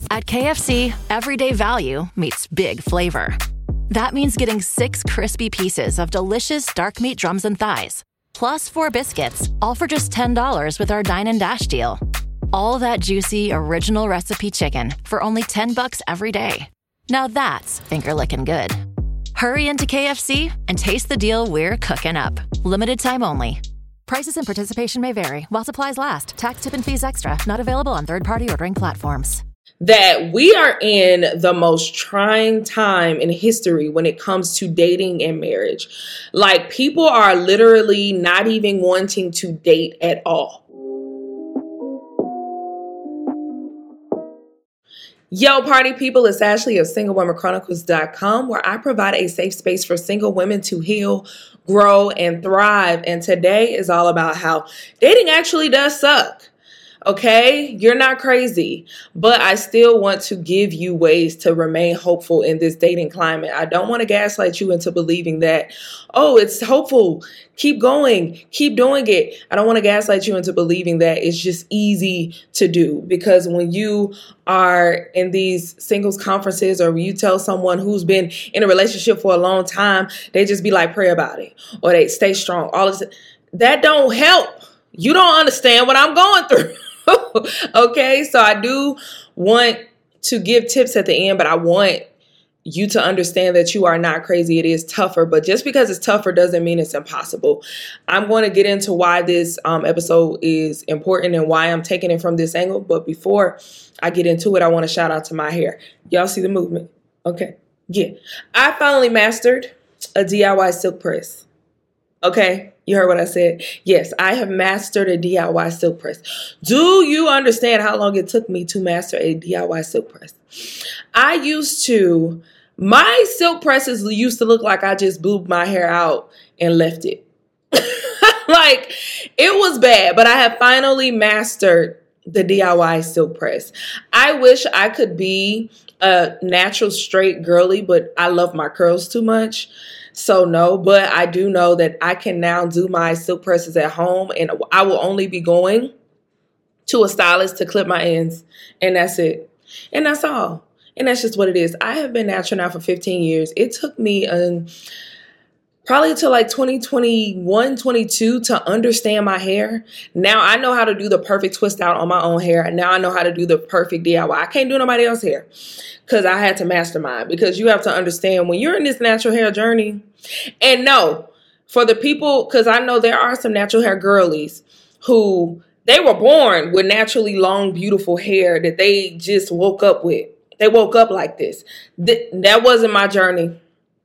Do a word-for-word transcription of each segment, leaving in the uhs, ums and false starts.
At K F C, everyday value meets big flavor. That means getting six crispy pieces of delicious dark meat drums and thighs, plus four biscuits, all for just ten dollars with our Dine and Dash deal. All that juicy, original recipe chicken for only ten bucks every day. Now that's finger-licking good. Hurry into K F C and taste the deal we're cooking up. Limited time only. Prices and participation may vary while supplies last. Tax, tip, and fees extra. Not available on third-party ordering platforms. That we are in the most trying time in history when it comes to dating and marriage. Like, people are literally not even wanting to date at all. Yo, party people, it's Ashley of Single Women Chronicles dot com, where I provide a safe space for single women to heal, grow, and thrive. And today is all about how dating actually does suck. Okay, you're not crazy, but I still want to give you ways to remain hopeful in this dating climate. I don't want to gaslight you into believing that, oh, it's hopeful. Keep going. Keep doing it. I don't want to gaslight you into believing that it's just easy to do, because when you are in these singles conferences or you tell someone who's been in a relationship for a long time, they just be like, pray about it, or they stay strong. All of this, that don't help. You don't understand what I'm going through. Okay, so I do want to give tips at the end, but I want you to understand that you are not crazy. It is tougher, but just because it's tougher doesn't mean it's impossible. I'm going to get into why this um, episode is important and why I'm taking it from this angle. But before I get into it, I want to shout out to my hair. Y'all see the movement? Okay, yeah. I finally mastered a D I Y silk press. Okay, you heard what I said. Yes, I have mastered a D I Y silk press. Do you understand how long it took me to master a D I Y silk press? I used to, my silk presses used to look like I just blew my hair out and left it. Like, it was bad, but I have finally mastered the D I Y silk press. I wish I could be a natural straight girly, but I love my curls too much. So no, but I do know that I can now do my silk presses at home, and I will only be going to a stylist to clip my ends, and that's it. And that's all. And that's just what it is. I have been natural now for fifteen years. It took me um, probably to like twenty twenty-one, twenty-two to understand my hair. Now I know how to do the perfect twist out on my own hair. And now I know how to do the perfect D I Y. I can't do nobody else's hair because I had to master mine. Because you have to understand when you're in this natural hair journey. And no, for the people, because I know there are some natural hair girlies who they were born with naturally long, beautiful hair that they just woke up with. They woke up like this. Th- that wasn't my journey.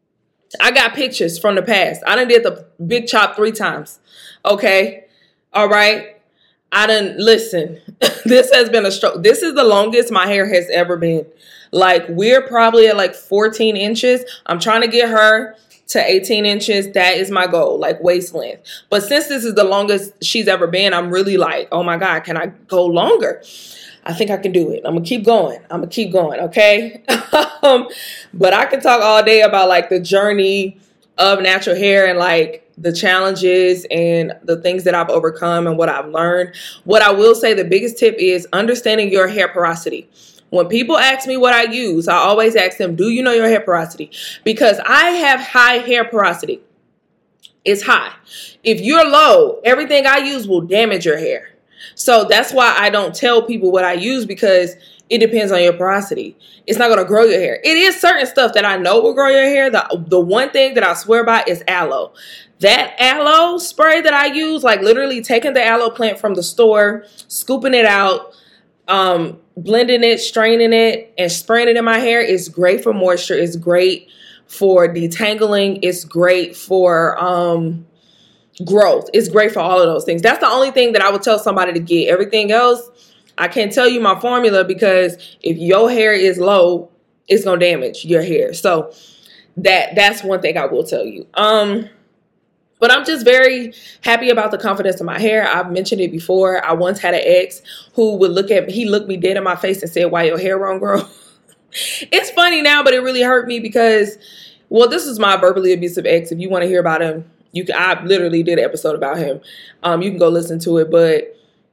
I got pictures from the past. I done did the big chop three times. Okay. All right. I done, listen, this has been a stroke. This is the longest my hair has ever been. Like, we're probably at like fourteen inches. I'm trying to get her to eighteen inches. That is my goal, like waist length. But since this is the longest she's ever been, I'm really like, oh my God, can I go longer? I think I can do it. I'm going to keep going. I'm going to keep going. Okay. um, but I can talk all day about like the journey of natural hair and like the challenges and the things that I've overcome and what I've learned. What I will say, the biggest tip is understanding your hair porosity. When people ask me what I use, I always ask them, do you know your hair porosity? Because I have high hair porosity. It's high. If you're low, everything I use will damage your hair. So that's why I don't tell people what I use, because it depends on your porosity. It's not going to grow your hair. It is certain stuff that I know will grow your hair. The, the one thing that I swear by is aloe. That aloe spray that I use, like literally taking the aloe plant from the store, scooping it out, um, blending it, straining it, and spraying it in my hair is great for moisture. It's great for detangling. It's great for um, growth. It's great for all of those things. That's the only thing that I would tell somebody to get. Everything else, I can't tell you my formula, because if your hair is low, it's going to damage your hair. So that that's one thing I will tell you. Um, But I'm just very happy about the confidence in my hair. I've mentioned it before. I once had an ex who would look at me. He looked me dead in my face and said, why your hair won't grow? It's funny now, but it really hurt me because, well, this is my verbally abusive ex. If you want to hear about him, you can. I literally did an episode about him. Um, you can go listen to it. But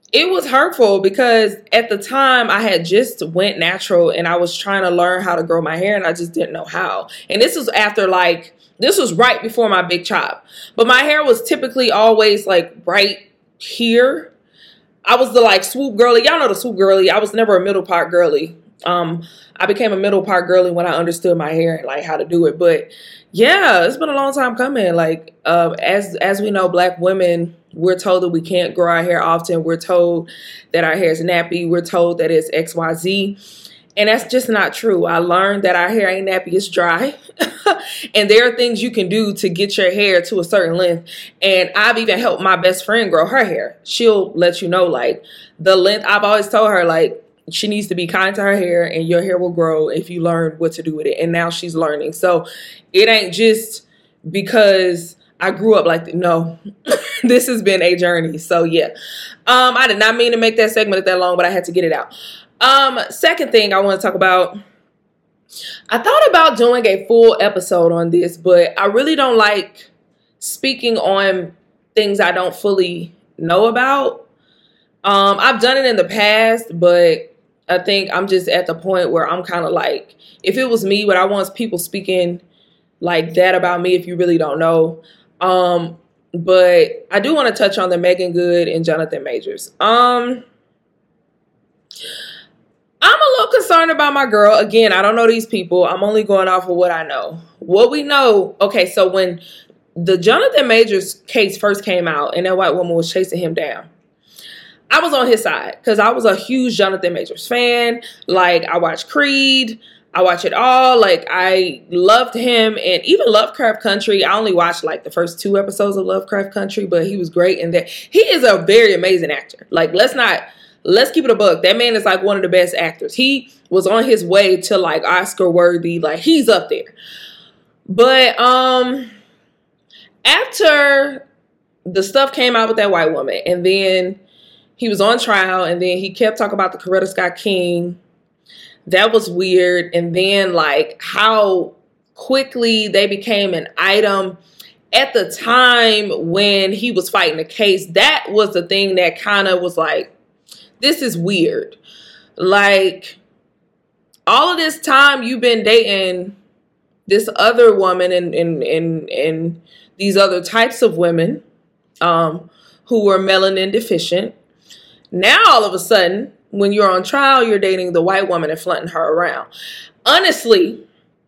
it was hurtful because at the time I had just went natural and I was trying to learn how to grow my hair and I just didn't know how. And this was after like, this was right before my big chop. But my hair was typically always like right here. I was the like swoop girly. Y'all know the swoop girly. I was never a middle part girly. Um, I became a middle part girly when I understood my hair and like how to do it. But yeah, it's been a long time coming. Like uh, as as we know, Black women, we're told that we can't grow our hair often. We're told that our hair is nappy. We're told that it's X Y Z. And that's just not true. I learned that our hair ain't nappy, it's dry. And there are things you can do to get your hair to a certain length. And I've even helped my best friend grow her hair. She'll let you know, like, the length. I've always told her, like, she needs to be kind to her hair and your hair will grow if you learn what to do with it. And now she's learning. So it ain't just because I grew up like that. No, this has been a journey. So yeah, um, I did not mean to make that segment that long, but I had to get it out. Um, second thing I want to talk about, I thought about doing a full episode on this, but I really don't like speaking on things I don't fully know about. Um, I've done it in the past, but I think I'm just at the point where I'm kind of like, if it was me, would I want people speaking like that about me if you really don't know? Um, but I do want to touch on the Meagan Good and Jonathan Majors. Um, I'm a little concerned about my girl. Again, I don't know these people. I'm only going off of what I know. What we know, okay, so when the Jonathan Majors case first came out and that white woman was chasing him down, I was on his side because I was a huge Jonathan Majors fan. Like, I watched Creed. I watch it all. Like, I loved him, and even Lovecraft Country. I only watched like the first two episodes of Lovecraft Country, but he was great in that. He is a very amazing actor. Like, let's not, let's keep it a buck. That man is like one of the best actors. He was on his way to like Oscar worthy. Like, he's up there. But um, after the stuff came out with that white woman, and then he was on trial, and then he kept talking about the Coretta Scott King. That was weird. And then like how quickly they became an item at the time when he was fighting the case. That was the thing that kind of was like, this is weird. Like, all of this time you've been dating this other woman and and and, and these other types of women um, who were melanin deficient. Now, all of a sudden, when you're on trial, you're dating the white woman and flaunting her around. Honestly,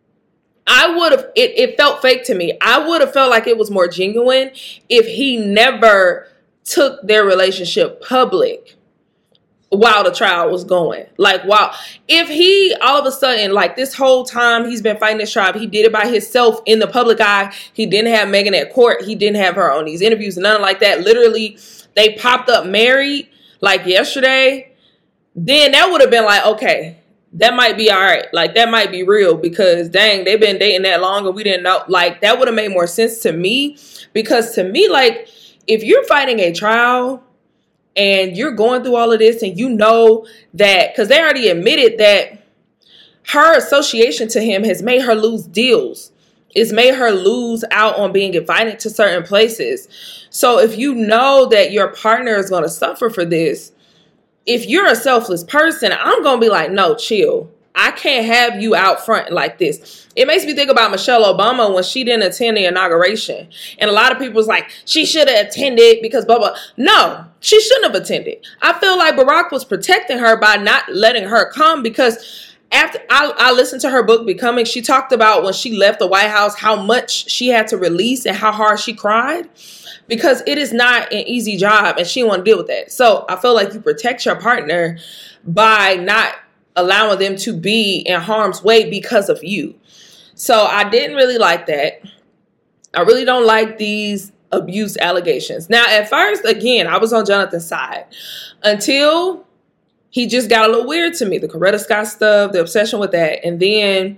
I would have, it, it felt fake to me. I would have felt like it was more genuine if he never took their relationship public while the trial was going. Like, wow. If he all of a sudden, like this whole time he's been fighting this trial, he did it by himself in the public eye. He didn't have Meagan at court. He didn't have her on these interviews, nothing like that. Literally, they popped up married like yesterday. Then that would have been like, okay, that might be all right. Like, that might be real because, dang, they've been dating that long and we didn't know. Like, that would have made more sense to me because to me, like, if you're fighting a trial and you're going through all of this and you know that, because they already admitted that her association to him has made her lose deals. It's made her lose out on being invited to certain places. So if you know that your partner is going to suffer for this, if you're a selfless person, I'm going to be like, no, chill. I can't have you out front like this. It makes me think about Michelle Obama when she didn't attend the inauguration. And a lot of people was like, she should have attended because blah, blah. No, she shouldn't have attended. I feel like Barack was protecting her by not letting her come because after I, I listened to her book, Becoming, she talked about when she left the White House, how much she had to release and how hard she cried. Because it is not an easy job and she didn't want to deal with that. So I feel like you protect your partner by not allowing them to be in harm's way because of you. So I didn't really like that. I really don't like these abuse allegations. Now, at first, again, I was on Jonathan's side until he just got a little weird to me. The Coretta Scott stuff, the obsession with that. And then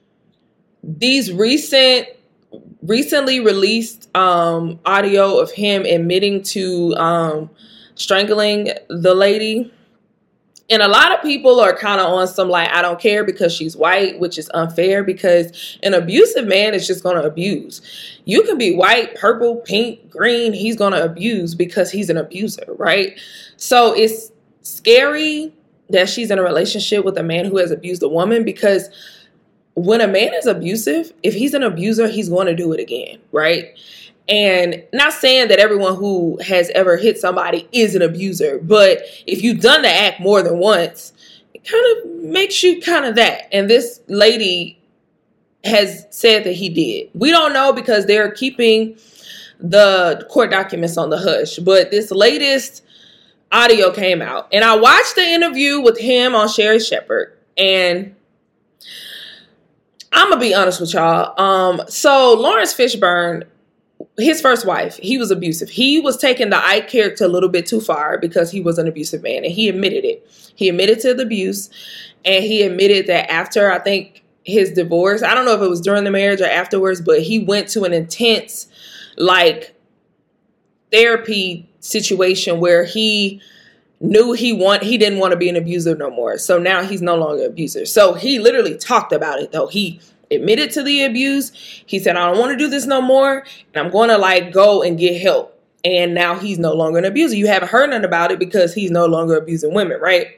these recent recently released um, audio of him admitting to um, strangling the lady. And a lot of people are kind of on some like, I don't care because she's white, which is unfair because an abusive man is just going to abuse. You can be white, purple, pink, green. He's going to abuse because he's an abuser, right? So it's scary that she's in a relationship with a man who has abused a woman, because when a man is abusive, if he's an abuser, he's going to do it again, right? And not saying that everyone who has ever hit somebody is an abuser, but if you've done the act more than once, it kind of makes you kind of that. And this lady has said that he did. We don't know because they're keeping the court documents on the hush, but this latest audio came out, and I watched the interview with him on Sherri Shepherd, and I'm gonna be honest with y'all. Um, so Lawrence Fishburne, his first wife, he was abusive. He was taking the Ike character a little bit too far because he was an abusive man, and he admitted it. He admitted to the abuse, and he admitted that after, I think, his divorce, I don't know if it was during the marriage or afterwards, but he went to an intense, like, therapy situation where he knew he want he didn't want to be an abuser no more. So now he's no longer an abuser. So he literally talked about it, though. He admitted to the abuse. He said, I don't want to do this no more, and I'm going to like go and get help. And now he's no longer an abuser. You haven't heard nothing about it because he's no longer abusing women, right?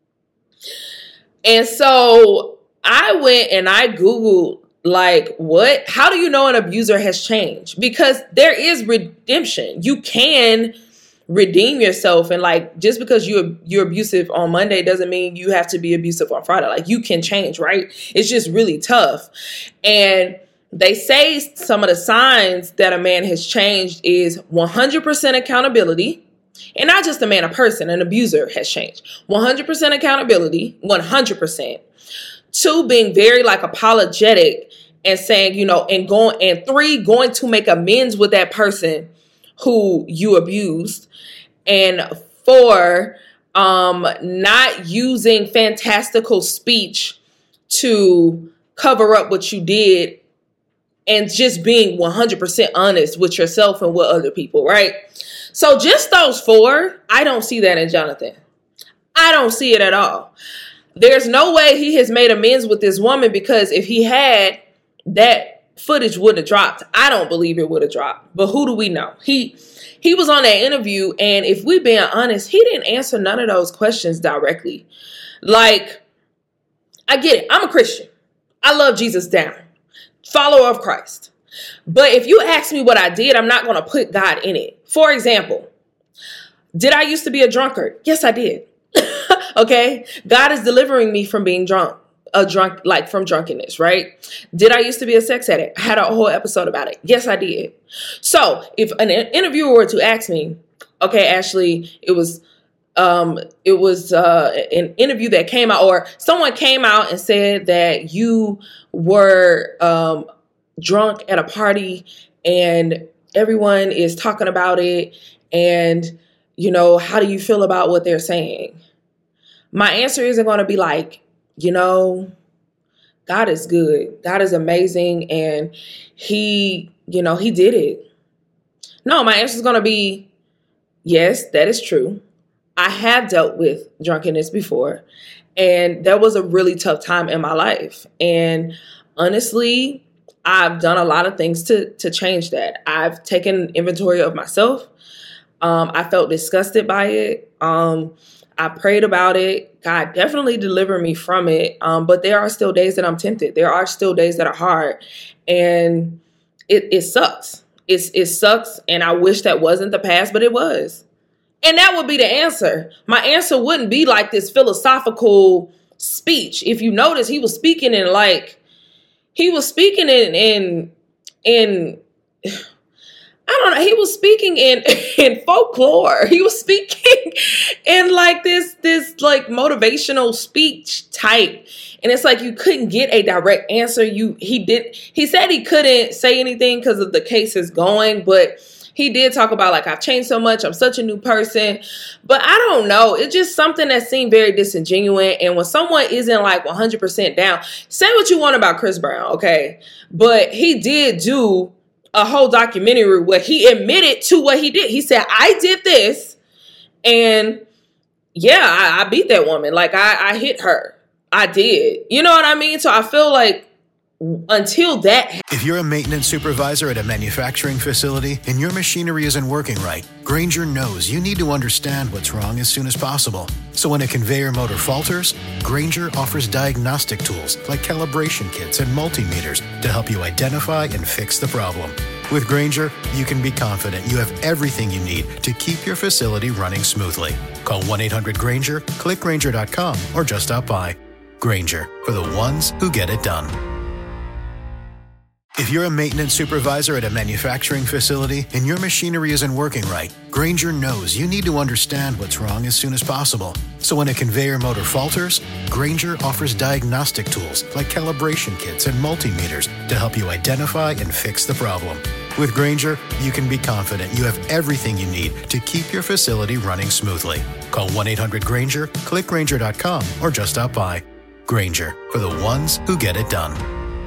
And so I went and I Googled, like, what? How do you know an abuser has changed? Because there is redemption. You can redeem yourself, and like, just because you you're abusive on Monday doesn't mean you have to be abusive on Friday. Like, you can change, right? It's just really tough. And they say some of the signs that a man has changed is one hundred percent accountability. And not just a man, a person, an abuser has changed. one hundred percent accountability, one hundred percent. Two, being very like apologetic and saying, you know, and going, and three, going to make amends with that person who you abused. And four, um, not using fantastical speech to cover up what you did, and just being one hundred percent honest with yourself and with other people, right? So just those four, I don't see that in Jonathan. I don't see it at all. There's no way he has made amends with this woman, because if he had, that footage would have dropped. I don't believe it would have dropped. But who do we know? He he was on that interview, and if we're being honest, he didn't answer none of those questions directly. Like, I get it. I'm a Christian. I love Jesus down. Follower of Christ. But if you ask me what I did, I'm not going to put God in it. For example, did I used to be a drunkard? Yes, I did. Okay. God is delivering me from being drunk, a drunk, like from drunkenness, right? Did I used to be a sex addict? I had a whole episode about it. Yes, I did. So if an interviewer were to ask me, okay, Ashley, it was, um, it was, uh, an interview that came out, or someone came out and said that you were, um, drunk at a party and everyone is talking about it. And, you know, how do you feel about what they're saying? My answer isn't going to be like, you know, God is good. God is amazing. And he, you know, he did it. No, my answer is going to be, yes, that is true. I have dealt with drunkenness before, and that was a really tough time in my life. And honestly, I've done a lot of things to, to change that. I've taken inventory of myself. Um, I felt disgusted by it. Um, I prayed about it. God definitely delivered me from it. Um, but there are still days that I'm tempted. There are still days that are hard, and it, it sucks. It's, it sucks. And I wish that wasn't the past, but it was. And that would be the answer. My answer wouldn't be like this philosophical speech. If you notice, he was speaking in like, he was speaking in, in, in, I don't know. He was speaking in, in folklore. He was speaking in like this, this like motivational speech type. And it's like, you couldn't get a direct answer. You, he did, he said he couldn't say anything because of the case is going, but he did talk about like, I've changed so much. I'm such a new person, but I don't know. It's just something that seemed very disingenuous. And when someone isn't like one hundred percent down, say what you want about Chris Brown. Okay. But he did do a whole documentary where he admitted to what he did. He said, I did this, and yeah, I, I beat that woman. Like I, I hit her. I did. You know what I mean? So I feel like until that happens. If you're a maintenance supervisor at a manufacturing facility and your machinery isn't working right, Grainger knows you need to understand what's wrong as soon as possible. So when a conveyor motor falters, Grainger offers diagnostic tools like calibration kits and multimeters to help you identify and fix the problem. With Grainger, you can be confident you have everything you need to keep your facility running smoothly. Call one eight hundred Grainger, click Grainger dot com, or just stop by. Grainger, for the ones who get it done. If you're a maintenance supervisor at a manufacturing facility and your machinery isn't working right, Grainger knows you need to understand what's wrong as soon as possible. So when a conveyor motor falters, Grainger offers diagnostic tools like calibration kits and multimeters to help you identify and fix the problem. With Grainger, you can be confident you have everything you need to keep your facility running smoothly. Call one eight hundred Grainger, click Grainger dot com, or just stop by. Grainger, for the ones who get it done.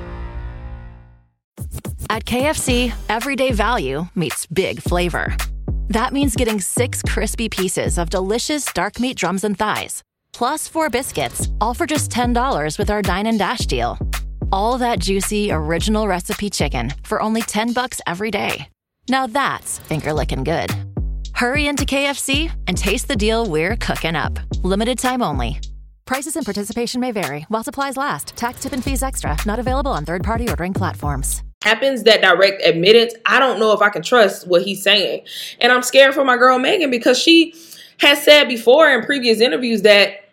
At K F C, everyday value meets big flavor. That means getting six crispy pieces of delicious dark meat drums and thighs, plus four biscuits, all for just ten dollars with our Dine and Dash deal. All that juicy, original recipe chicken for only ten bucks every day. Now that's finger-licking good. Hurry into K F C and taste the deal we're cooking up. Limited time only. Prices and participation may vary while supplies last. Tax, tip, and fees extra. Not available on third-party ordering platforms. Happens, that direct admittance, I don't know if I can trust what he's saying. And I'm scared for my girl Megan, because she has said before in previous interviews that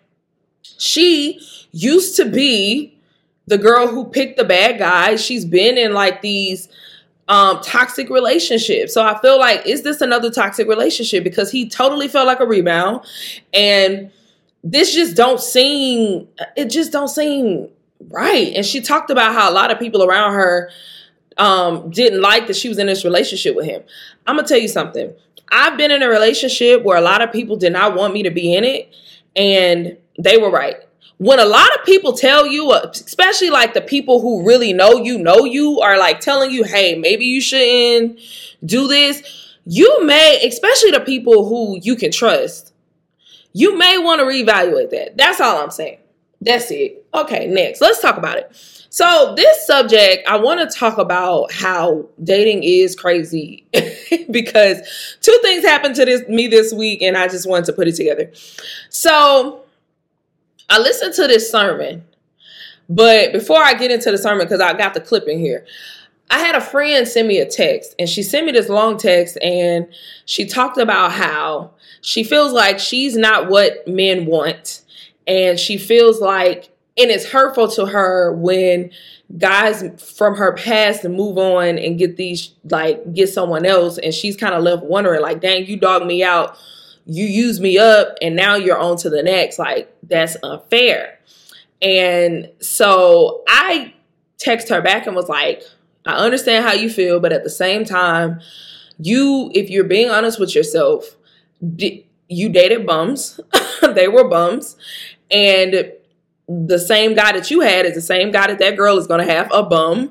she used to be the girl who picked the bad guy. She's been in like these um, toxic relationships. So I feel like, is this another toxic relationship? Because he totally felt like a rebound, and this just don't seem, it just don't seem right. And she talked about how a lot of people around her um, didn't like that she was in this relationship with him. I'm going to tell you something. I've been in a relationship where a lot of people did not want me to be in it, and they were right. When a lot of people tell you, especially like the people who really know you, know you, are like telling you, hey, maybe you shouldn't do this, you may, especially the people who you can trust, you may want to reevaluate that. That's all I'm saying. That's it. Okay, next. Let's talk about it. So this subject, I want to talk about how dating is crazy because two things happened to this me this week, and I just wanted to put it together. So I listened to this sermon, but before I get into the sermon, because I got the clip in here, I had a friend send me a text, and she sent me this long text, and she talked about how she feels like she's not what men want, and she feels like, and it's hurtful to her when guys from her past move on and get these, like, get someone else, and she's kind of left wondering, like, dang, you dogged me out, you used me up, and now you're on to the next. Like, that's unfair. And so I text her back and was like, I understand how you feel, but at the same time, you, if you're being honest with yourself, you dated bums. They were bums. And the same guy that you had is the same guy that that girl is going to have, a bum.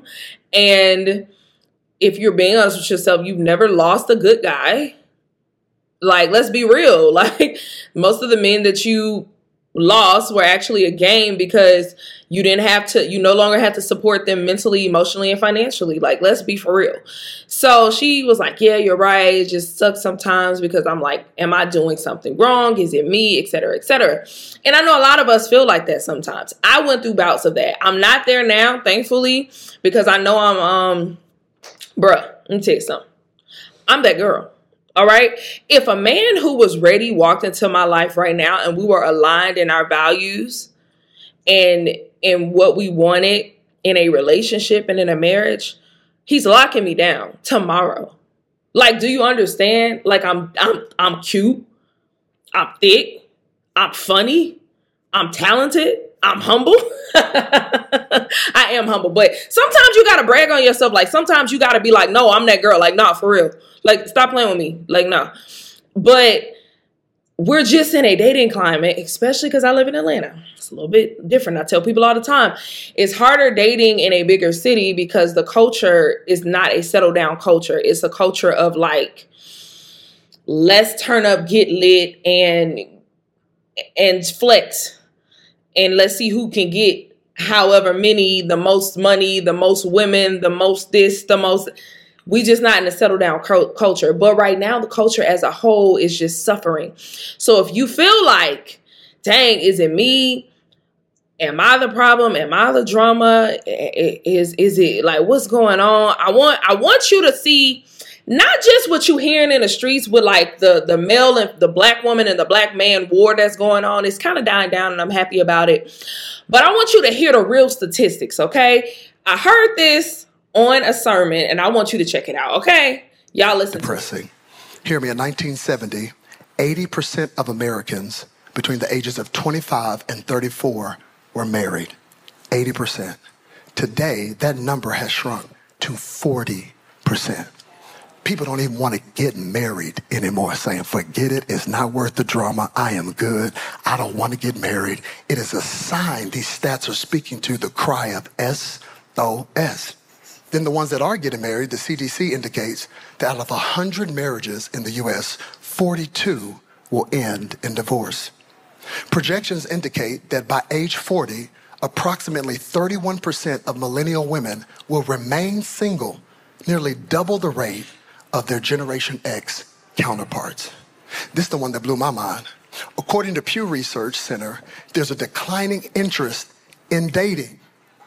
And if you're being honest with yourself, you've never lost a good guy. Like, let's be real. Like, most of the men that you lost were actually a game because you didn't have to, you no longer had to support them mentally, emotionally, and financially. Like, let's be for real. So she was like, yeah, you're right. It just sucks sometimes because I'm like, am I doing something wrong? Is it me? Et cetera, et cetera. And I know a lot of us feel like that sometimes. I went through bouts of that. I'm not there now, thankfully, because I know I'm, um, bruh, let me tell you something. I'm that girl. All right. If a man who was ready walked into my life right now and we were aligned in our values and in what we wanted in a relationship and in a marriage, he's locking me down tomorrow. Like, do you understand? Like, I'm, I'm, I'm cute. I'm thick. I'm funny. I'm talented. I'm humble. I am humble, but sometimes you got to brag on yourself. Like, sometimes you got to be like, no, I'm that girl. Like, nah, for real. Like, stop playing with me. Like, no. But we're just in a dating climate, especially because I live in Atlanta. It's a little bit different. I tell people all the time, it's harder dating in a bigger city because the culture is not a settle down culture. It's a culture of like, let's turn up, get lit, and and flex. And let's see who can get however many, the most money, the most women, the most this, the most. We just not in a settle down culture. But right now, the culture as a whole is just suffering. So if you feel like, dang, is it me? Am I the problem? Am I the drama? Is is it like, what's going on? I want I want you to see not just what you hearing in the streets with like the, the male and the black woman and the black man war that's going on. It's kind of dying down and I'm happy about it. But I want you to hear the real statistics, okay? I heard this on a sermon, and I want you to check it out, okay? Y'all listen. Depressing. Hear me, in nineteen seventy, eighty percent of Americans between the ages of twenty-five and thirty-four were married. eighty percent. Today, that number has shrunk to forty percent. People don't even want to get married anymore, saying, forget it, it's not worth the drama, I am good, I don't want to get married. It is a sign these stats are speaking to the cry of S O S. Then the ones that are getting married, the C D C indicates that out of one hundred marriages in the U S, forty-two will end in divorce. Projections indicate that by age forty, approximately thirty-one percent of millennial women will remain single, nearly double the rate of their Generation X counterparts. This is the one that blew my mind. According to Pew Research Center, there's a declining interest in dating.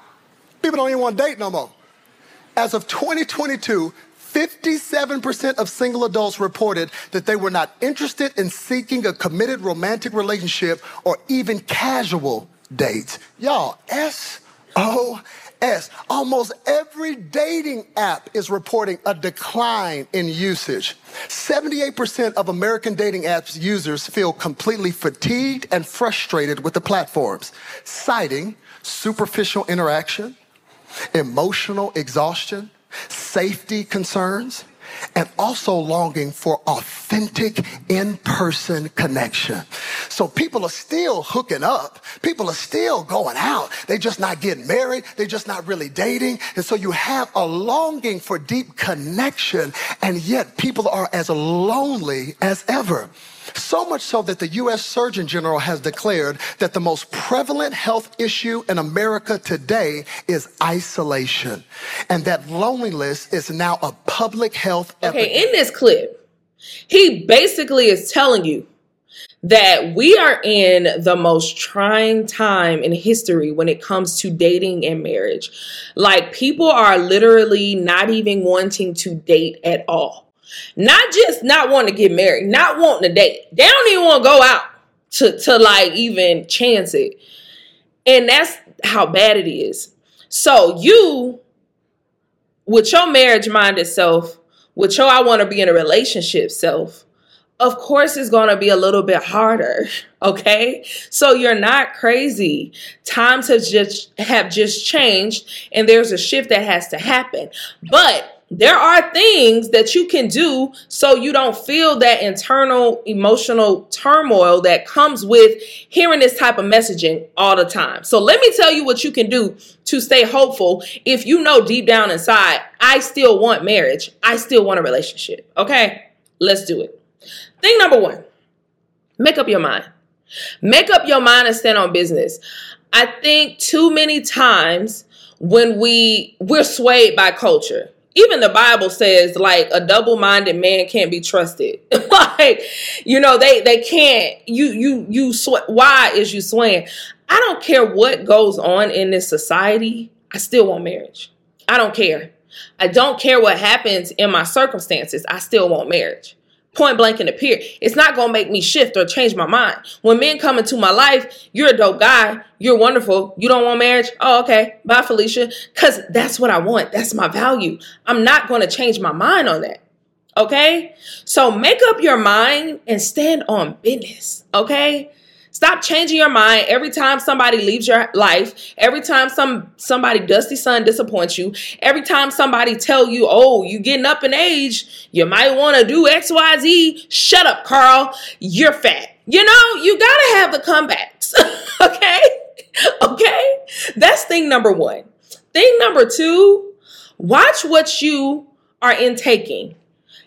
People don't even want to date no more. As of twenty twenty-two, fifty-seven percent of single adults reported that they were not interested in seeking a committed romantic relationship or even casual dates. Y'all, S O S. Almost every dating app is reporting a decline in usage. seventy-eight percent of American dating apps users feel completely fatigued and frustrated with the platforms, citing superficial interaction, emotional exhaustion, safety concerns, and also longing for authentic in-person connection. So people are still hooking up. People are still going out. They're just not getting married. They're just not really dating. And so you have a longing for deep connection, and yet people are as lonely as ever. So much so that the U S Surgeon General has declared that the most prevalent health issue in America today is isolation, and that loneliness is now a public health epidemic. Okay, in this clip, he basically is telling you that we are in the most trying time in history when it comes to dating and marriage. Like, people are literally not even wanting to date at all. Not just not wanting to get married, not wanting to date. They don't even want to go out to, to like even chance it. And that's how bad it is. So you, with your marriage-minded self, with your I want to be in a relationship self, of course it's going to be a little bit harder, okay? So you're not crazy. Times have just have just changed, and there's a shift that has to happen. But there are things that you can do so you don't feel that internal emotional turmoil that comes with hearing this type of messaging all the time. So let me tell you what you can do to stay hopeful if you know deep down inside, I still want marriage. I still want a relationship. Okay, let's do it. Thing number one, make up your mind. Make up your mind and stand on business. I think too many times when we, we're swayed by culture. Even the Bible says, like, a double-minded man can't be trusted. Like, you know, they they can't. You you you. Sw- why is you swaying? I don't care what goes on in this society. I still want marriage. I don't care. I don't care what happens in my circumstances. I still want marriage. Point blank in the period. It's not going to make me shift or change my mind. When men come into my life, you're a dope guy. You're wonderful. You don't want marriage? Oh, okay. Bye, Felicia. Because that's what I want. That's my value. I'm not going to change my mind on that. Okay? So make up your mind and stand on business. Okay? Stop changing your mind every time somebody leaves your life, every time some somebody dusty son disappoints you, every time somebody tell you, oh, you getting up in age, you might want to do X, Y, Z. Shut up, Carl. You're fat. You know, you got to have the comebacks. Okay? Okay? That's thing number one. Thing number two, watch what you are intaking.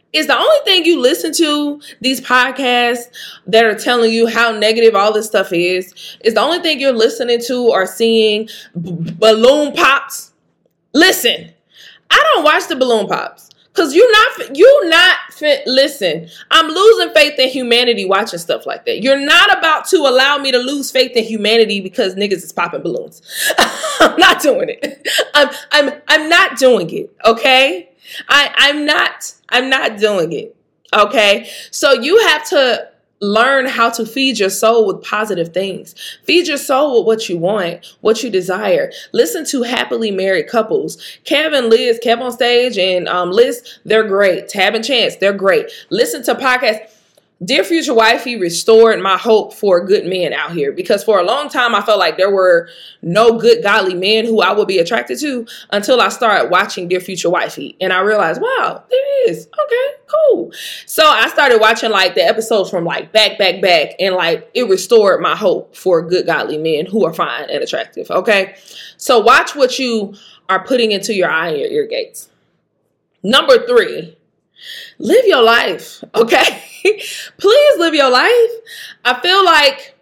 is the only thing you listen to, these podcasts that are telling you how negative all this stuff is, is the only thing you're listening to or seeing b- balloon pops. Listen, I don't watch the balloon pops. Cause you're not, you're not fit. Listen, I'm losing faith in humanity watching stuff like that. You're not about to allow me to lose faith in humanity because niggas is popping balloons. I'm not doing it. I'm, I'm, I'm not doing it. Okay. I, I'm not, I'm not doing it. Okay. So you have to learn how to feed your soul with positive things. Feed your soul with what you want, what you desire. Listen to happily married couples. Kev and Liz, Kev on stage and um, Liz, they're great. Tab and Chance, they're great. Listen to podcasts. Dear Future Wifey restored my hope for good men out here, because for a long time I felt like there were no good godly men who I would be attracted to until I started watching Dear Future Wifey, and I realized, wow, there is. Okay, cool. So I started watching like the episodes from like back, back, back, and like it restored my hope for good godly men who are fine and attractive. Okay, so watch what you are putting into your eye and your ear gates. Number three, live your life. Okay. Please live your life. I feel like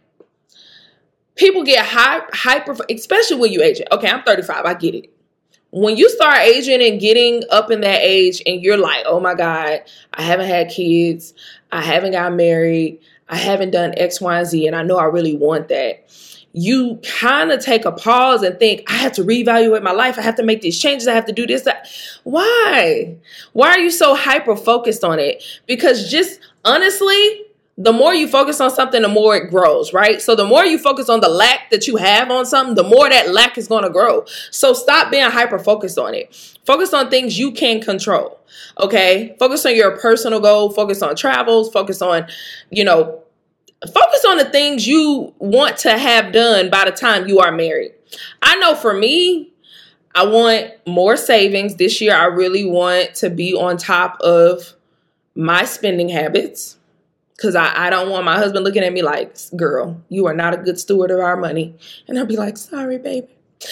people get hyper, hyper, especially when you age. Okay, I'm thirty-five. I get it. When you start aging and getting up in that age and you're like, oh my God, I haven't had kids. I haven't got married. I haven't done X, Y, and Z. And I know I really want that. You kind of take a pause and think, I have to reevaluate my life. I have to make these changes. I have to do this. That. Why? Why are you so hyper focused on it? Because just honestly, the more you focus on something, the more it grows, right? So the more you focus on the lack that you have on something, the more that lack is going to grow. So stop being hyper focused on it. Focus on things you can control. Okay. Focus on your personal goal. Focus on travels. Focus on, you know, Focus on the things you want to have done by the time you are married. I know for me, I want more savings. This year, I really want to be on top of my spending habits, because I, I don't want my husband looking at me like, girl, you are not a good steward of our money. And I'll be like, sorry, baby.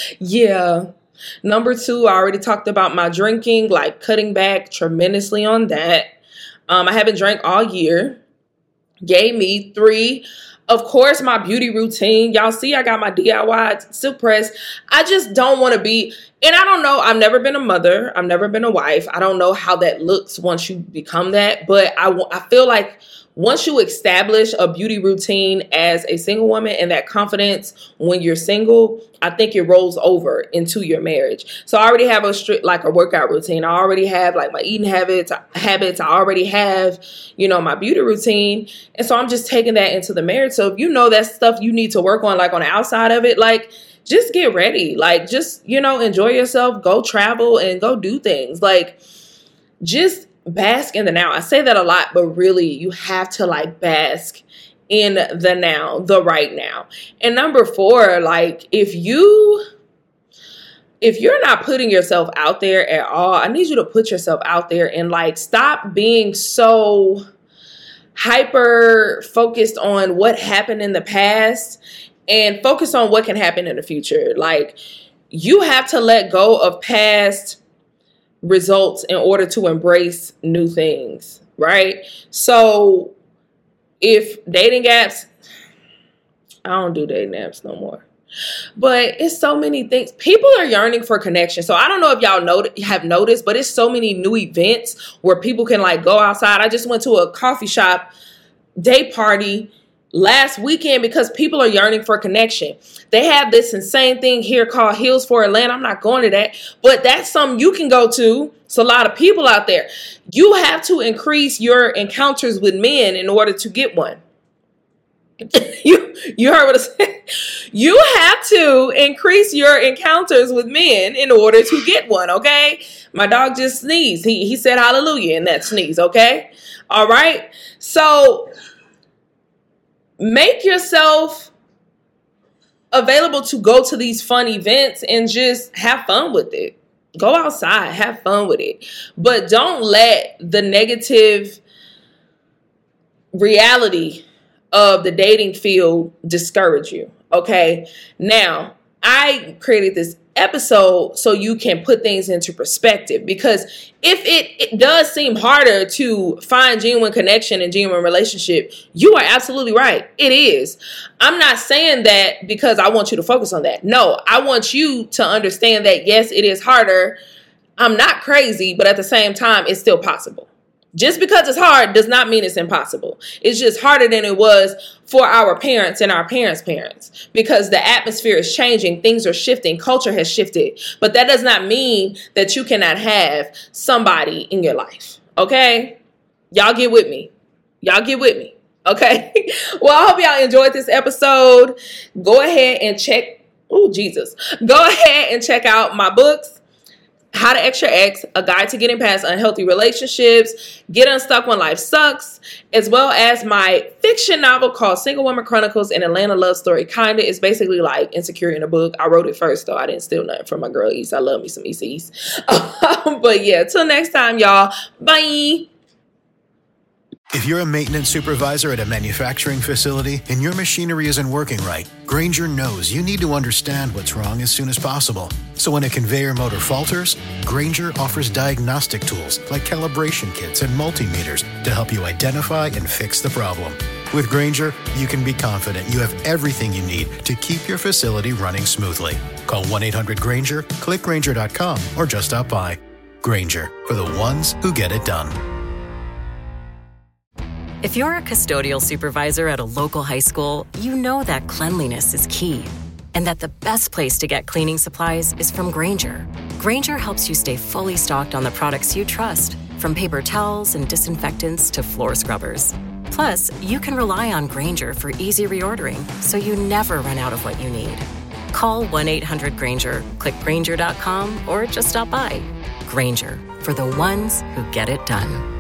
Yeah. Number two, I already talked about my drinking, like cutting back tremendously on that. Um, I haven't drank all year. Gave me three. Of course, my beauty routine. Y'all see, I got my D I Y silk press. I just don't want to be, and I don't know. I've never been a mother. I've never been a wife. I don't know how that looks once you become that. But I, I feel like once you establish a beauty routine as a single woman and that confidence when you're single, I think it rolls over into your marriage. So I already have a strict, like a workout routine. I already have like my eating habits, habits. I already have, you know, my beauty routine. And so I'm just taking that into the marriage. So if you know that stuff you need to work on, like on the outside of it, like just get ready, like just, you know, enjoy yourself, go travel and go do things, like just bask in the now. I say that a lot, but really you have to like bask in the now, the right now. And number four, like if you, if you're not putting yourself out there at all, I need you to put yourself out there and like stop being so hyper focused on what happened in the past and focus on what can happen in the future. Like you have to let go of past results in order to embrace new things, right? So if dating apps, I don't do dating apps no more, but it's so many things. People are yearning for connection. So I don't know if y'all know, have noticed, but it's so many new events where people can like go outside. I just went to a coffee shop day party last weekend because people are yearning for connection. They have this insane thing here called Heels for Atlanta. I'm not going to that, but that's something you can go to. It's a lot of people out there. You have to increase your encounters with men in order to get one. you you heard what I said? You have to increase your encounters with men in order to get one, okay? My dog just sneezed. He, he said hallelujah in that sneeze, okay? All right? So make yourself available to go to these fun events and just have fun with it. Go outside, have fun with it. But don't let the negative reality of the dating field discourage you. Okay. Now, I created this episode so you can put things into perspective, because if it, it does seem harder to find genuine connection and genuine relationship, you are absolutely right. It is. I'm not saying that because I want you to focus on that. No, I want you to understand that, yes, it is harder. I'm not crazy, but at the same time, it's still possible. Just because it's hard does not mean it's impossible. It's just harder than it was for our parents and our parents' parents, because the atmosphere is changing. Things are shifting. Culture has shifted. But that does not mean that you cannot have somebody in your life. Okay? Y'all get with me. Y'all get with me. Okay? Well, I hope y'all enjoyed this episode. Go ahead and check. Oh, Jesus. Go ahead and check out my books. How to X Your Ex, A Guide to Getting Past Unhealthy Relationships, Get Unstuck When Life Sucks, as well as my fiction novel called Single Women Chronicles, an Atlanta Love Story. Kinda, it's basically like Insecure in a book. I wrote it first, though. I didn't steal nothing from my girl East. I love me some East East. But yeah, till next time, y'all. Bye. If you're a maintenance supervisor at a manufacturing facility and your machinery isn't working right, Grainger knows you need to understand what's wrong as soon as possible. So when a conveyor motor falters, Grainger offers diagnostic tools like calibration kits and multimeters to help you identify and fix the problem. With Grainger, you can be confident you have everything you need to keep your facility running smoothly. Call one eight hundred Grainger, click Grainger dot com, or just stop by. Grainger, for the ones who get it done. If you're a custodial supervisor at a local high school, you know that cleanliness is key, and that the best place to get cleaning supplies is from Grainger. Grainger helps you stay fully stocked on the products you trust, from paper towels and disinfectants to floor scrubbers. Plus, you can rely on Grainger for easy reordering, so you never run out of what you need. Call one eight hundred Grainger, click Grainger dot com, or just stop by. Grainger, for the ones who get it done.